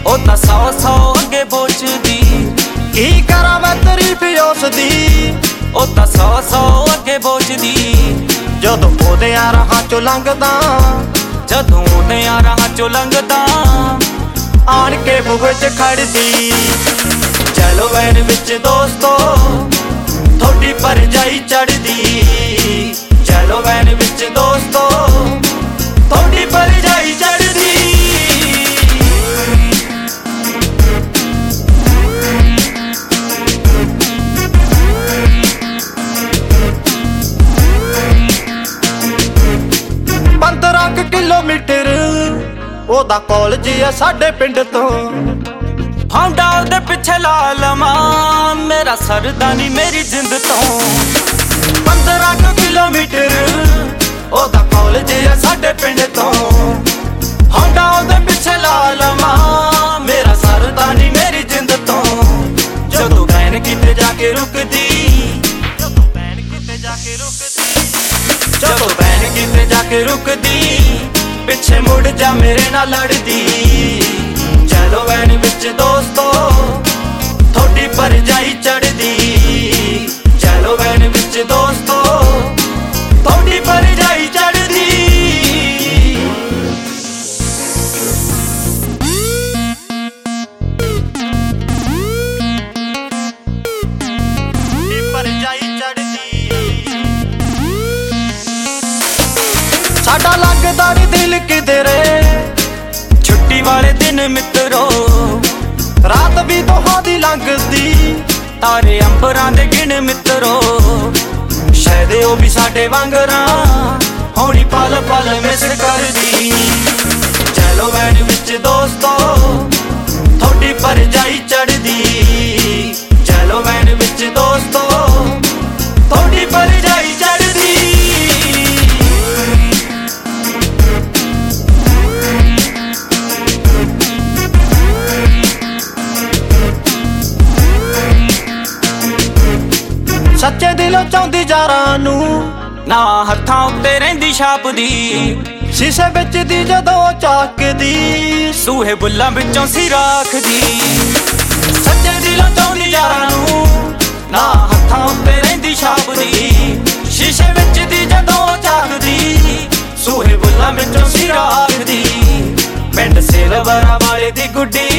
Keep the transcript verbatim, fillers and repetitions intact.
ਉਹ ਤਾਂ ਸੌ ਸੌ ਅੱਗੇ ਪੁੱਛਦੀ, ਕੀ ਕਰਾਂ ਮੈਂ ਤਾਰੀਫ ਉਸ ਦੀ। ਉਹ ਤਾਂ ਸੌ ਸੌ ਅੱਗੇ ਪੁੱਛਦੀ, ਜਦੋਂ ਉਹਦਿਆਂ ਰਾਹਾਂ ਚੋਂ ਲੰਘਦਾ, ਜਦੋਂ ਉਹਦਿਆਂ ਰਾਹਾਂ ਚੋਂ ਲੰਘਦਾ, ਆਣ ਕੇ ਬੂਹੇ 'ਚ ਖੜਦੀ। ਚਲੋ ਵੈਨ ਵਿੱਚ ਦੋਸਤੋ ਥੋੜੀ ਭਰਜਾਈ ਚੜਦੀ, ਚਲੋ ਵੈਨ ਵਿੱਚ ਦੋਸਤੋ ਥੋੜੀ ਭਰਜਾਈ ਚੜਦੀ। ਪੰਦਰਾਂ ਕੁ ਕਿਲੋਮੀਟਰ ਉਹਦਾ ਕਾਲਜ ਆ ਸਾਡੇ ਪਿੰਡ ਤੋਂ। ਹੌਂਡਾ ਉਹਦੇ ਪਿੱਛੇ ਲਾ ਲਵਾਂ, ਮੇਰਾ ਸਰਦਾ ਨੀ ਮੇਰੀ ਜਿੰਦ ਤੋਂ। ਪੰਦਰਾਂ ਕੁ ਕਿਲੋਮੀਟਰ ਉਹਦਾ ਕਾਲਜ ਆ ਸਾਡੇ ਪਿੰਡ ਤੋਂ। ਹੌਂਡਾ ਉਹਦੇ ਪਿੱਛੇ ਲਾ ਲਵਾਂ, ਮੇਰਾ ਸਰਦਾ ਨੀ ਮੇਰੀ ਜਿੰਦ ਤੋਂ। ਜਦੋਂ ਵੈਨ ਕਿਤੇ ਜਾ ਕੇ ਰੁਕਦੀ, ਜਦੋਂ ਵੈਨ ਕਿਤੇ ਜਾ ਕੇ ਰੁਕਦੀ, ਜਦੋਂ ਵੈਨ ਕਿਤੇ ਜਾ ਕੇ ਰੁਕਦੀ, ਪਿੱਛੇ ਮੁੜ ਜਾ ਮੇਰੇ ਨਾਲ ਲੜਦੀ। ਚਲੋ ਵੈਨ ਵਿੱਚ ਦੋਸਤੋ ਥੋੜੀ ਭਰਜਾਈ ਚੜਦੀ, ਚਲੋ ਵੈਨ ਵਿੱਚ ਦੋਸਤੋ ਥੋੜੀ ਭਰਜਾਈ ਚੜਦੀ। ਭਰਜਾਈ ਚੜਦੀ। ਸਾਡਾ ਲੱਗਦਾ ਨੀ ਦਿਲ ਕਿਧਰੇ, ਛੁੱਟੀ ਵਾਲੇ ਦਿਨ ਮਿੱਤਰੋ, ਰਾਤ ਵੀ ਦੋਹਾਂ ਦੀ ਲੰਘਦੀ। ਤਾਰੇ ਅੰਬਰਾਂ ਦੇ ਗਿਣ ਮਿੱਤਰੋ, ਸ਼ਾਇਦ ਉਹ ਵੀ ਸਾਡੇ ਵਾਂਗਰਾਂ ਹੋਣੀ ਪਲ ਪਲ ਮਿਸ ਕਰਦੀ। ਚਲੋ ਵੈਨ ਵਿੱਚ ਦੋਸਤੋ ਥੋੜੀ ਭਰਜਾਈ ਚੜਦੀ, ਚਲੋ ਵੈਨ ਵਿੱਚ ਦੋਸਤੋ ਥੋੜੀ ਭਰਜਾਈ ਚੜਦੀ। ਸੱਚੇ ਦਿਲੋਂ ਚਾਹੁੰਦੀ ਯਾਰਾਂ ਨੂੰ, ਨਾ ਹੱਥਾਂ ਉੱਤੇ ਰਹਿੰਦੀ ਛਾਪਦੀ, ਸ਼ੀਸ਼ੇ ਵਿੱਚ ਦੀ ਜਦੋਂ ਝਾਕਦੀ, ਸੂਹੇ ਬੁੱਲਾਂ ਵਿੱਚੋਂ ਸੀ ਰਾਖਦੀ। ਸੱਚੇ ਦਿਲੋਂ ਚਾਹੁੰਦੀ ਯਾਰਾਂ ਨੂੰ, ਨਾ ਹੱਥਾਂ ਉੱਤੇ ਰਹਿੰਦੀ ਛਾਪਦੀ, ਸ਼ੀਸ਼ੇ ਵਿੱਚ ਦੀ ਜਦੋਂ ਝਾਕਦੀ, ਸੂਹੇ ਬੁੱਲਾਂ ਵਿੱਚੋਂ ਸੀ ਰਾਖਦੀ। ਪਿੰਡ ਸੇਲਵਰਾਂ ਵਾਲੇ ਦੀ ਗੁੱਡੀ,